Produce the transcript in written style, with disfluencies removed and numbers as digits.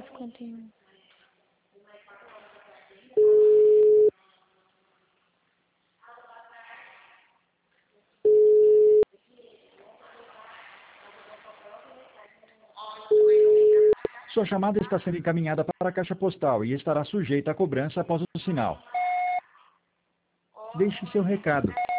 51. Sua chamada está sendo encaminhada para a caixa postal e estará sujeita a cobrança após o sinal. Deixe seu recado.